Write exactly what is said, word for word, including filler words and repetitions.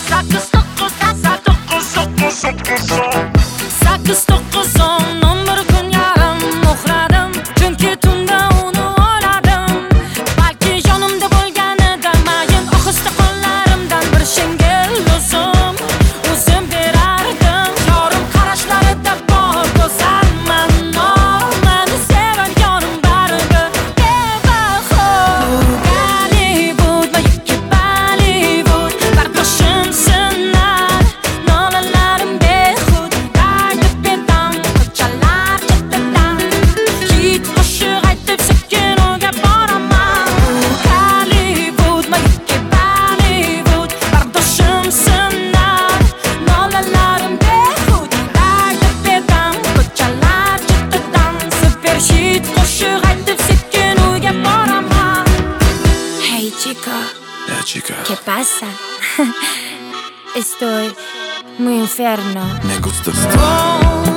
sakkiz to'qqiz to'qqiz to'qqiz to'qqiz sakkiz to'qqiz o'n o'n bir kun yarim uxladim, chunki tunda uni o'yladim. Balki yonimda bo'lganida mayin ohista qo'llarimdan bir shengil o'zim o'zim berardim. Yorim qarashlarida bor go'zalman, meni sevar yorim baribir bebaho. Gollivud va ikki Bollivud, bardoshim sinar, nolalarim behud. Daydi bedam ko'chalar chetidan, hit qo'shiq aytib sekin uyga boraman. Gollivud va ikki Bollivud, bardoshim sinar, nolalarim behud. Daydi bedam ko'chalar chetidan, super hit qo'shiq aytib sekin uyga boraman. Hey chico, Ya chica, ¿qué pasa? Estoy muy enfermo. me gustas tú. Oh,